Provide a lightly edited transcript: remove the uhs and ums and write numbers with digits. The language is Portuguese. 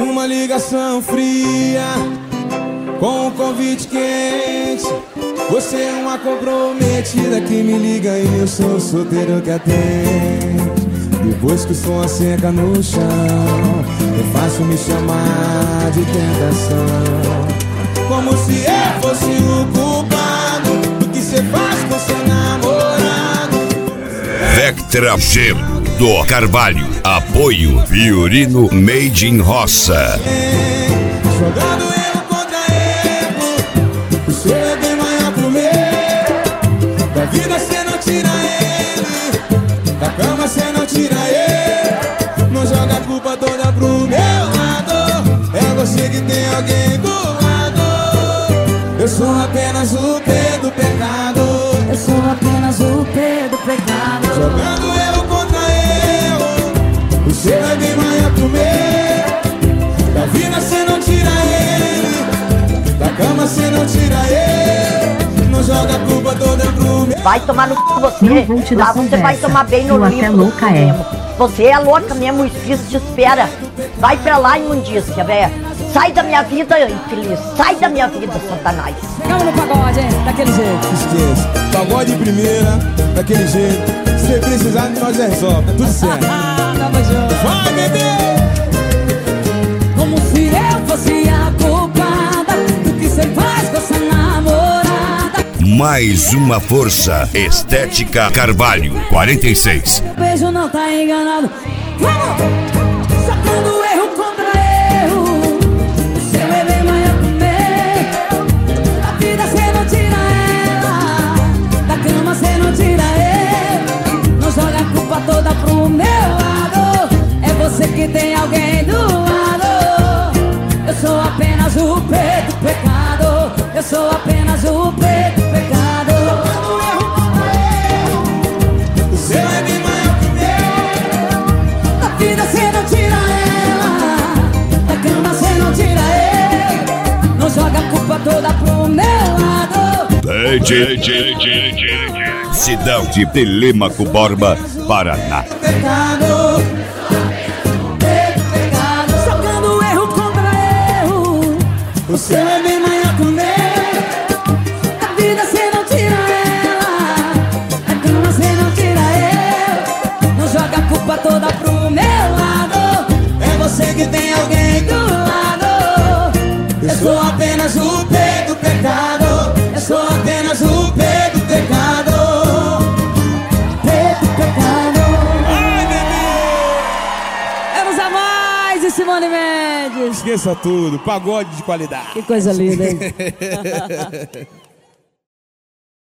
Uma ligação fria com um convite quente. Você é uma comprometida que me liga e eu sou solteiro que atende. Depois que o som asseca no chão, é fácil me chamar de tentação. Como se eu fosse o culpado do que cê faz com seu namorado. Vectra Gelo do Carvalho. Apoio Fiorino Made in Roça. Jogando erro contra erro, o seu é bem maior que o meu. Da vida cê não tira ele, da cama cê não tira ele. Não joga a culpa toda pro meu lado, é você que tem alguém do lado. Eu sou apenas o P do pecado. Eu sou apenas o P do pecado. Jogando erro contra erro, o seu é bem maior que o meu. Da vida cê não tira ele, da cama cê não tira ele. Não joga a culpa toda pro meu. Vai tomar no c... você. Não vou te dar Você conversa. vai tomar bem no Tu livro. até louca é. mesmo. Você é louca mesmo, o espírito te espera. Vai pra lá, imundícia, velho. Sai da minha vida, infeliz. Sai da minha vida, Satanás. Chegamos no pagode, hein? Daquele jeito. Esqueça, pagode de primeira, daquele jeito. Se precisar de nós resolve, tá tudo certo. Tamo junto. Vai, bebê! Como se eu fosse a culpada do que você faz com essa namorada. Mais uma força. Estética Carvalho 46. O beijo não tá enganado. Vamos! Sacando erro contra erro. O seu é bem maior que o meu. Da vida cê não tira ela, da cama cê não tira ele. Não joga a culpa toda pro meu lado, é você que tem alguém do lado. Eu sou apenas o P do pecado. Eu sou apenas o P do pecado. Sacando erro contra erro. O seu é bem maior que o meu. Da vida cê não tira ela, da cama cê não tira ele. Não joga a culpa toda pro meu lado. Cidão de Telêmaco Borba, Paraná. Pecado, Pecado, jogando erro contra erro. o seu é bem maior que o meu. Da vida cê não tira ela, da cama cê não tira ele. Não joga a culpa toda pro meu lado, É você que tem alguém do lado. Eu sou apenas o P do pecado. Eu sou apenas o P do pecado. P do pecado. Ai, bebê! Vamos a mais de Simone Mendes. Esqueça tudo, pagode de qualidade. Que coisa linda, hein?